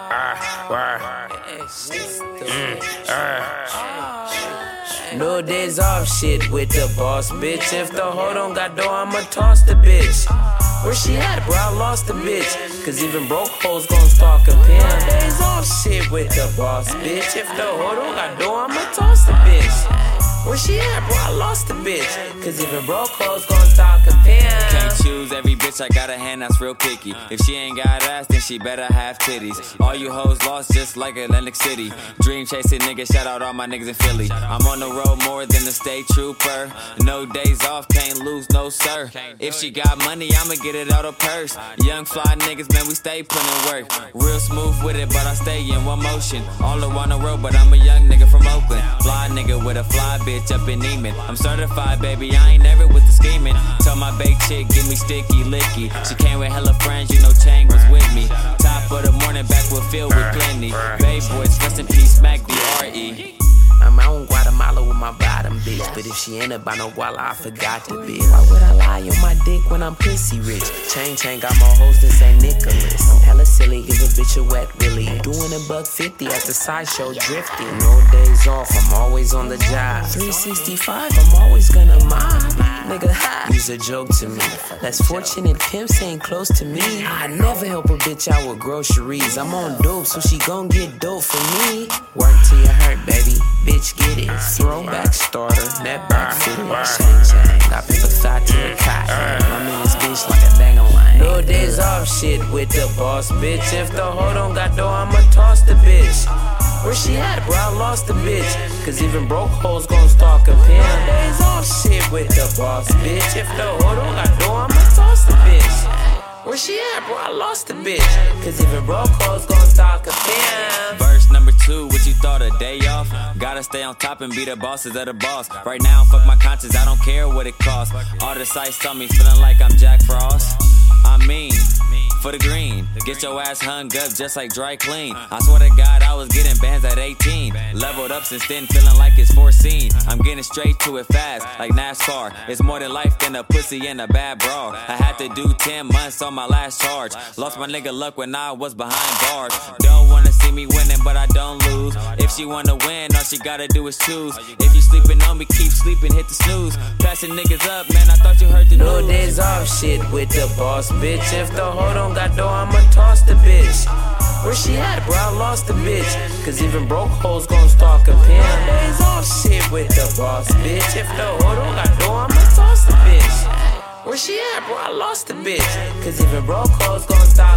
No days off shit with the boss, bitch. If the hoe don't got dough, I'ma toss the bitch. Where she at, bro? I lost the bitch. Cause even broke hoes gon' start comparing. Days off shit with the boss, bitch. If the hoe don't got dough, I'ma toss the bitch. Where she at, bro? I lost the bitch. Cause even broke hoes gon' start comparing. Can't choose every bitch, I got a hand that's real picky. If she ain't got ass, then she better have titties. All you hoes lost just like Atlantic City. Dream chasing niggas, shout out all my niggas in Philly. I'm on the road more than a state trooper. No days off, can't lose, no sir. If she got money, I'ma get it out of purse. Young fly niggas, man, we stay putting work. Real smooth with it, but I stay in one motion. All around the road, but I'm a young nigga from Oakland. Fly nigga with a fly bitch up in Neiman. I'm certified, baby, I ain't never with the scheming. Tell my baked chick, give me sticky, licky. She came with hella friends, you know Chang was with me. Top of the morning, back with Phil with plenty. Bay boys, rest in peace, Mac B.R.E. I'm out in Guatemala with my bottom bitch. But if she ain't about no guala, I forgot the bitch. Why would I lie on my dick when I'm pussy rich? Chain got more hoes than St. Nicholas. I'm hella silly, give a bitch a wet willy. Doing $150 at the sideshow drifting. No days off, I'm always on the job. 365, I'm always gonna mob. Nigga, use a joke to me. Less fortunate pimps ain't close to me. I never help a bitch out with groceries. I'm on dope, so she gon' get dope for me. Work till you hurt, baby. Bitch, get it. Throwback starter, net back fitted. Chain. I pick a thigh to the cot. I'm in this bitch like a dang-a-line. No days off shit with the boss, bitch. If the hoe don't got dough, I'ma toss the bitch. Where she at, bro? I lost the bitch. Cause even broke hoes gon' start comparing. Days off shit with the boss, bitch. If the hoe don't got dough, I'ma toss the bitch. Where she at, bro? I lost the bitch. Cause even broke hoes gon' start comparing. Verse number 2, what you thought, a day off? Gotta stay on top and be the bosses of the boss. Right now, fuck my conscience, I don't care what it costs. All the sights on me, feeling like I'm Jack Frost. I mean, for the green, get your ass hung up just like dry clean. I swear to God, I was getting bands at 18. Leveled up since then, feeling like it's foreseen. I'm getting straight to it fast, like NASCAR. It's more than life than a pussy and a bad bra. I had to do 10 months on my last charge. Lost my nigga luck when I was behind bars. Don't wanna see me winning, but I don't lose. If she wanna win, all she gotta do is choose. If you sleeping on me, keep sleeping, hit the snooze. Passing niggas up, man, I thought you heard the news. No days off shit with the boss, bitch. If the hoe don't got dough, I'ma toss the bitch. Where she at, bro? I lost the bitch. Cause even broke hoes gon' start comparing. Days off shit with the boss, bitch. If the hoe don't got dough, I'ma toss the bitch. Where she at, bro? I lost the bitch. Cause even broke hoes gon' start